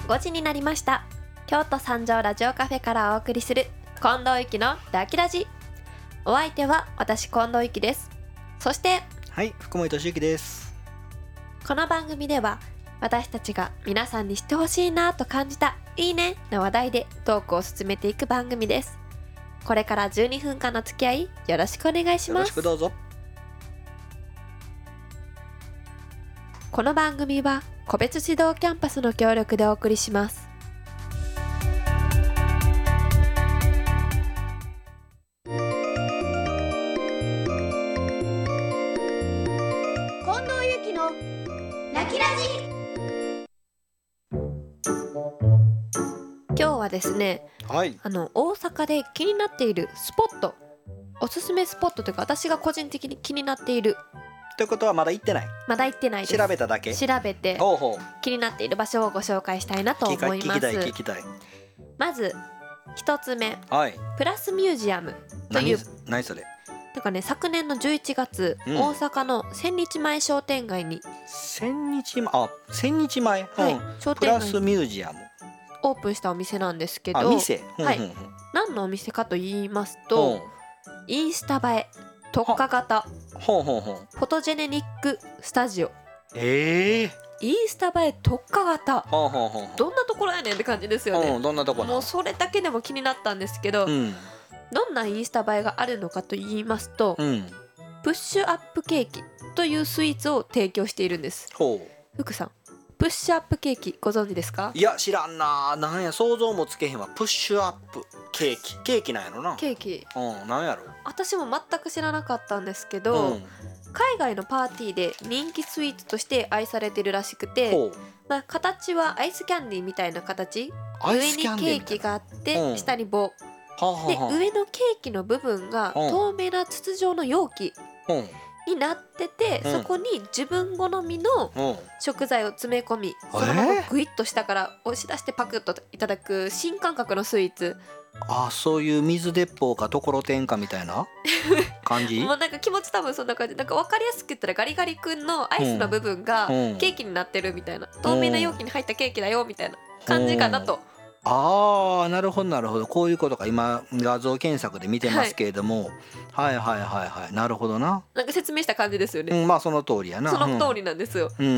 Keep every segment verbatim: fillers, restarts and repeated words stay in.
ごじになりました。京都三条ラジオカフェからお送りする近藤ゆきのダキラジ。お相手は私近藤ゆきです。そしてはい福森俊之です。 この番組では私たちが皆さんに知ってほしいなと感じたいいねの話題でトークを進めていく番組です。これからじゅうにふんかんの付き合いよろしくお願いします。 よろしくどうぞ。 この番組は個別指導キャンパスの協力でお送りします。 近藤ゆきの泣きラジ。 今日はですね、 はい、 あの大阪で気になっているスポット、おすすめスポットというか私が個人的に気になっている、 ということはまだ行ってない。 まだ行ってないです。 調べただけ。 調べてほうほう。 気になっている場所をご紹介したいなと思います。 聞きたい聞きたい。 まず一つ目、 はい。 プラスミュージアムという、 何それ。 なんかね、昨年のじゅういちがつ、うん、大阪の千日前商店街に千日前あ千日前、 はい、 うん、 商店街プラスミュージアムオープンしたお店なんですけど、 あ店、 はい、 うんうんうん、 何のお店かと言いますと、インスタ映え特化型ほうほうほうフォトジェネニックスタジオ。 えー、 インスタ映え特化型、 ほうほうほう、 どんなところやねんって感じですよね。 うん、どんなところ。 もうそれだけでも気になったんですけど、うん、どんなインスタ映えがあるのかと言いますと、うん、プッシュアップケーキというスイーツを提供しているんです。 ほう、 福さん、プッシュアップケーキご存知ですか？ いや知らんな。なんや想像もつけへんわ。プッシュアップケーキ、ケーキなんやろな。 ケーキ、 うん、なんやろ。 私も全く知らなかったんですけど、うん、海外のパーティーで人気スイーツとして愛されてるらしくて、まあ、形はアイスキャンディーみたいな形。上にケーキがあって、うん、下に棒、はあはあ、で上のケーキの部分が透明な筒状の容器になってて、うん、そこに自分好みの食材を詰め込み、うん、そのままグイッと下から押し出してパクッといただく新感覚のスイーツ。 あ、そういう水鉄砲かところてんかみたいな感じ。 もうなんか気持ち多分そんな感じ。なんか分かりやすく言ったらガリガリ君のアイスの部分がケーキになってるみたいな、透明な容器に入ったケーキだよみたいな感じかなと。 ああ、なるほどなるほど、こういうことか。今画像検索で見てますけれども、はい、はいはいはいはい、なるほどな。 なんか説明した感じですよね、 うん、まあその通りやな。 その通りなんですよ、うん、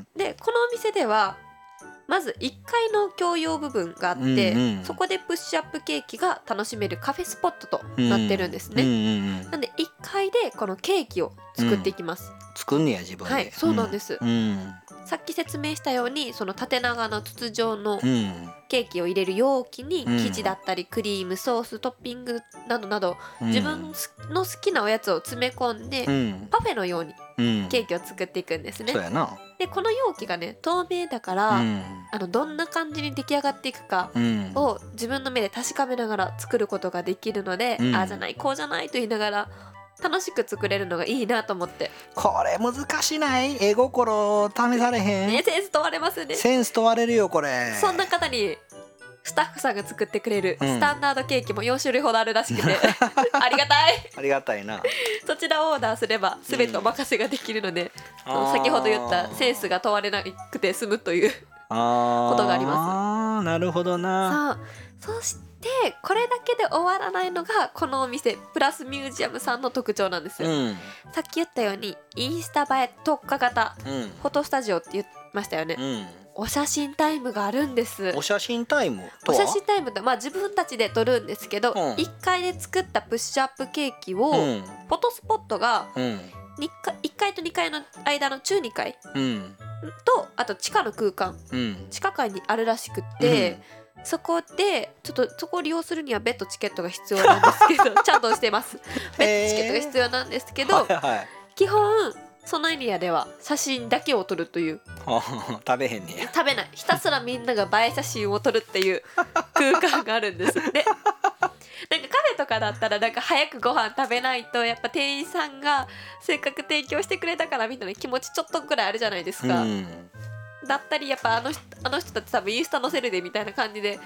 でこのお店ではまずいっかいの共用部分があって、うんうん、そこでプッシュアップケーキが楽しめるカフェスポットとなってるんですね、うんうんうん、なんでいっかいでこのケーキを作っていきます、 うん、作んねや自分で。はい、 そうなんです、 うん、 さっき説明したようにその縦長の筒状のケーキを入れる容器に生地だったりクリーム、ソース、トッピングなどなど、うん、自分の好きなおやつを詰め込んで、うん、パフェのようにケーキを作っていくんですね、 そうやな。 でこの容器がね透明だから、うん、あのどんな感じに出来上がっていくかを自分の目で確かめながら作ることができるので、うん、ああじゃないこうじゃないと言いながら楽しく作れるのがいいなと思って。 これ難しない？絵心試されへん？ ね、センス問われますね。 センス問われるよこれ。 そんな方にスタッフさんが作ってくれるスタンダードケーキもよんしゅるいほどあるらしくて、うん、ありがたいありがたいな。そちらオーダーすれば全てお任せができるので、うん、先ほど言ったセンスが問われなくて済むということがあります。 あー、なるほどな。 そう、そしてこれだけで終わらないのがこのお店プラスミュージアムさんの特徴なんですよ、うん、さっき言ったようにインスタ映え特化型、うん、フォトスタジオって言いましたよね、うん、お写真タイムがあるんです。 お写真タイムとは？ お写真タイムって、まあ、自分たちで撮るんですけど、うん、いっかいで作ったプッシュアップケーキを、うん、フォトスポットがにかいいっかいとにかいの間の中にかい、うん、とあと地下の空間、うん、地下階にあるらしくって、うん、そこでちょっとそこを利用するには別途チケットが必要なんですけどちゃんとしてます。別途チケットが必要なんですけど、はいはい、基本そのエリアでは写真だけを撮るという食べへんねや。 食べない、ひたすらみんなが映え写真を撮るっていう空間があるんですで、なんかカフェとかだったらなんか早くご飯食べないとやっぱ店員さんがせっかく提供してくれたからみたいな気持ちちょっとぐらいあるじゃないですか、うん、だったりやっぱあの人、あの人たち多分インスタ載せるでみたいな感じで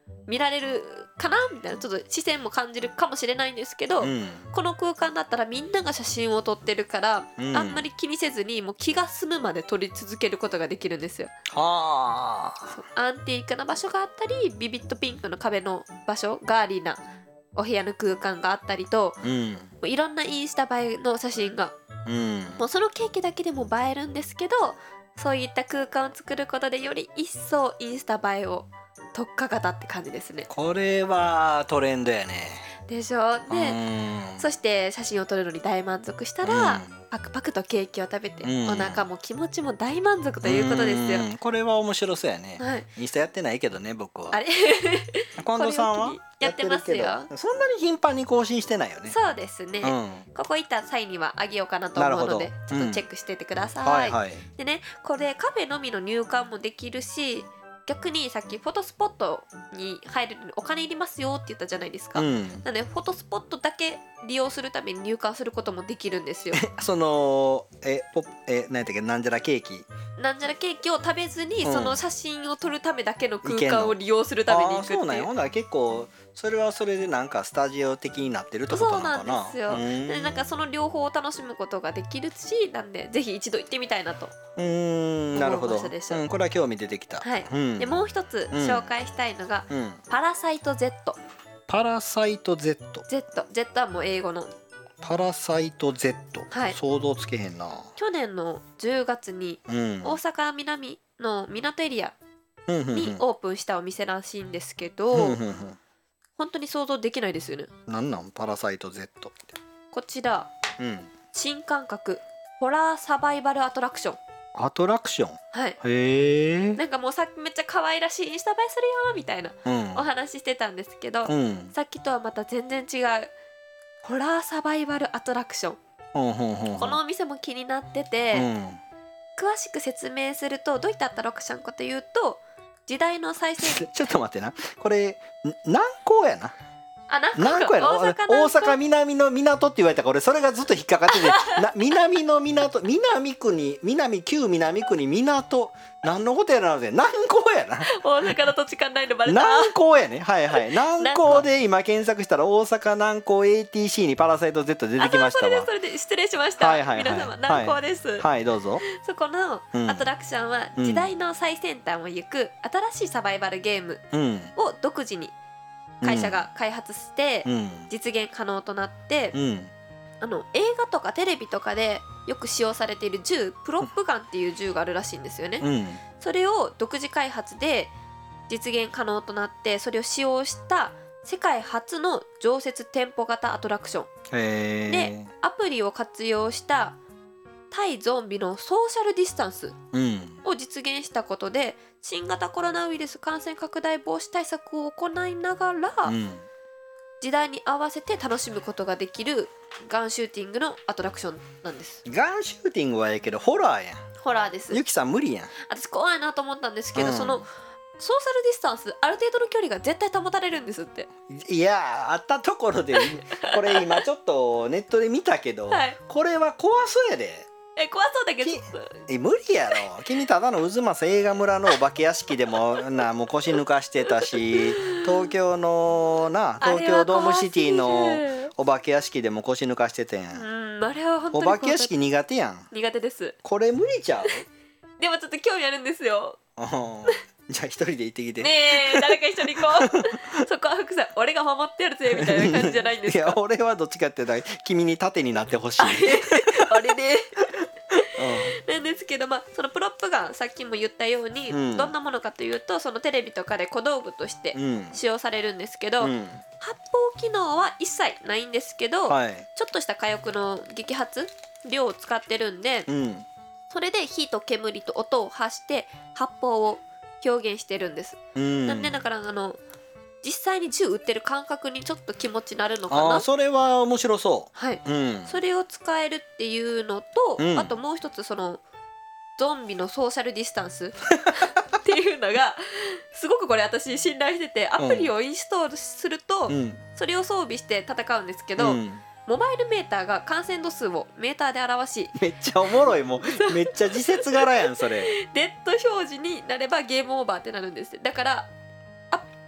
見られるかなみたいなちょっと視線も感じるかもしれないんですけど、うん、この空間だったらみんなが写真を撮ってるから、うん、あんまり気にせずにもう気が済むまで撮り続けることができるんですよ。はあ。アンティークな場所があったりビビッドピンクの壁の場所ガーリーなお部屋の空間があったりと、うん、もういろんなインスタ映えの写真が、うん、もうそのケーキだけでも映えるんですけどそういった空間を作ることでより一層インスタ映えを特化型って感じですね。 これはトレンドやね。 でしょ。でそして写真を撮るのに大満足したら、うん、パクパクとケーキを食べて、うん、お腹も気持ちも大満足ということですよ。 これは面白そうやね、はい、インスタやってないけどね僕は。あれ近藤さんはやってますよ。 そんなに頻繁に更新してないよね。 そうですね、うん、ここ行った際にはあげようかなと思うのでちょっとチェックしててください、うんはいはい、でねこれカフェのみの入館もできるし逆にさっきフォトスポットに入るのにお金いりますよって言ったじゃないですか、うん、なのでフォトスポットだけ利用するために入館することもできるんですよ。 そのえポえ何やったっけなんじゃらケーキなんじゃらケーキを食べずに、うん、その写真を撮るためだけの空間を利用するために行くっていう。あ、そうなんや。ほんなら結構それはそれでなんかスタジオ的になってるってことなのかな。 そうなんですよ。でなんかその両方を楽しむことができるしなんでぜひ一度行ってみたいなとうーんなるほど、うん、これは興味出てきた、 はいうん、 でもう一つ紹介したいのが、うん、パラサイト Z。 パラサイト Z Z Z はもう英語のパラサイト Z、はい、想像つけへんな。 去年のじゅうがつに大阪南の港エリアにオープンしたお店らしいんですけど、うんうんうん、本当に想像できないですよね。 なんなんパラサイト Z って。 こちら、うん、新感覚ホラーサバイバルアトラクション。 アトラクション、 はい、 へえ。 なんかもうさっきめっちゃ可愛らしいインスタ映えするよみたいなお話してたんですけど、うん、さっきとはまた全然違うホラーサバイバルアトラクション、うんうんうん、このお店も気になってて、うん、詳しく説明するとどういったアトラクションかというと時代の再生ちょっと待ってなこれ南港やな。 あ、 南港やな。大阪、大阪南の港って言われたから俺それがずっと引っかかっててな南の港南区に南旧南区に港何のことやらので南港やな。 大阪の土地勘ないのバレた。 南港やね。はいはい南港で今検索したら大阪南港 エーティーシー にパラサイト Z 出てきましたわ。 あ、それでそれで失礼しました、はいはいはい、皆様南港です、はい、 はい、どうぞ。 そこのアトラクションは時代の最先端を行く新しいサバイバルゲームを独自に会社が開発して実現可能となって、うん、あの映画とかテレビとかでよく使用されている銃プロップガンっていう銃があるらしいんですよね、うん、それを独自開発で実現可能となってそれを使用した世界初の常設店舗型アトラクションでアプリを活用した対ゾンビのソーシャルディスタンスを実現したことで、うん、新型コロナウイルス感染拡大防止対策を行いながら、うん、時代に合わせて楽しむことができるガンシューティングのアトラクションなんです。 ガンシューティングはええけどホラーやん。 ホラーです。 ゆきさん無理やん。 私怖いなと思ったんですけど、うん、そのソーシャルディスタンスある程度の距離が絶対保たれるんですって。 いやあったところでこれ今ちょっとネットで見たけど、はい、これは怖そうやで。 え怖そうだけどえ無理やろ。君ただの渦政映画村のお化け屋敷でもなもう腰抜かしてたし東京のな東京ドームシティのお化け屋敷でも腰抜かしてたやん。 うんあれは本当にお化け屋敷苦手やん。 苦手です。 これ無理ちゃうでもちょっと興味あるんですよじゃあ一人で行ってきて。 ねえ誰か一緒に行こうそこは福さん俺が守ってやるぜみたいな感じじゃないんですか。 いや俺はどっちかって言ったら君に盾になってほしいあれでうん、なんですけど、まあ、そのプロップガンさっきも言ったように、うん、どんなものかというとそのテレビとかで小道具として使用されるんですけど、うん、発砲機能は一切ないんですけど、はい、ちょっとした火薬の撃発量を使ってるんで、うん、それで火と煙と音を発して発砲を表現してるんです、うん、なんでだからあの実際に銃撃ってる感覚にちょっと気持ちなるのかな。 あそれは面白そう。 はい、うん、それを使えるっていうのと、うん、あともう一つそのゾンビのソーシャルディスタンスっていうのがすごくこれ私信頼しててアプリをインストールすると、うん、それを装備して戦うんですけど、うん、モバイルメーターが感染度数をメーターで表しめっちゃおもろいもうめっちゃ自節柄やんそれデッド表示になればゲームオーバーってなるんです。だから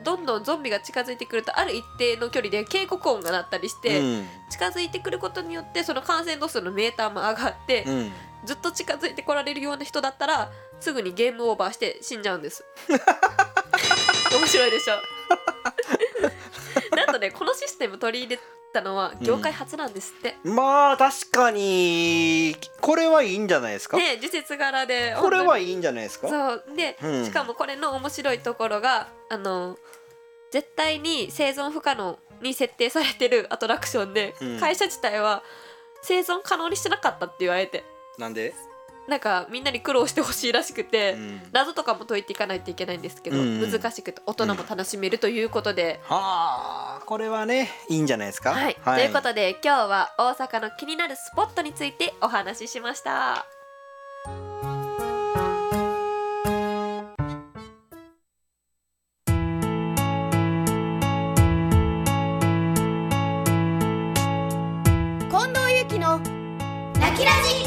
どんどんゾンビが近づいてくるとある一定の距離で警告音が鳴ったりして、うん、近づいてくることによってその感染度数のメーターも上がって、うん、ずっと近づいてこられるような人だったらすぐにゲームオーバーして死んじゃうんです面白いでしょなんとねこのシステム取り入れたのは業界初なんですって、 うん、まあ確かにこれはいいんじゃないですかね。時節柄でこれはいいんじゃないですか。 そうで、うん、しかもこれの面白いところがあの絶対に生存不可能に設定されてるアトラクションで、うん、会社自体は生存可能にしてなかったって言われて、 なんでなんかみんなに苦労してほしいらしくて、うん、謎とかも解いていかないといけないんですけど、うん、難しくて大人も楽しめるということで、 うん、はあこれはねいいんじゃないですか、 はいはい、ということで今日は大阪の気になるスポットについてお話ししました。 近藤由紀のラキラジ。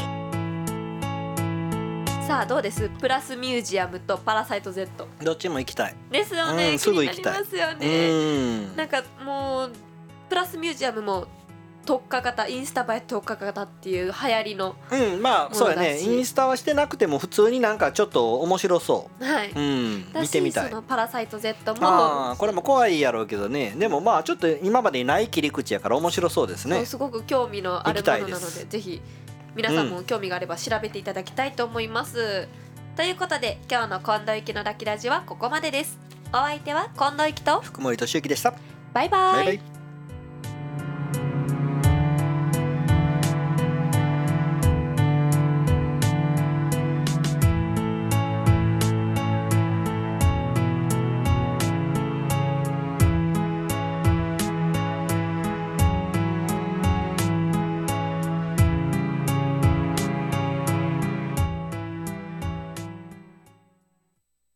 さあどうです？プラスミュージアムとパラサイト Z どっちも行きたいですよね、うん、 すぐ行きたい。 気になりますよね。うんなんかもうプラスミュージアムも特化型インスタ映え特化型っていう流行りのうんまあそうやね。インスタはしてなくても普通になんかちょっと面白そう、 はい、 うん、見てみたい。 そのパラサイト Z もあこれも怖いやろうけどね。でもまあちょっと今までにない切り口やから面白そうですね。 すごく興味のあるものなのでぜひ皆さんも興味があれば調べていただきたいと思います、うん、ということで今日の近藤由紀のラキラジはここまでです。お相手は近藤由紀と福森俊之でした。 バイバイ。 バイバイ。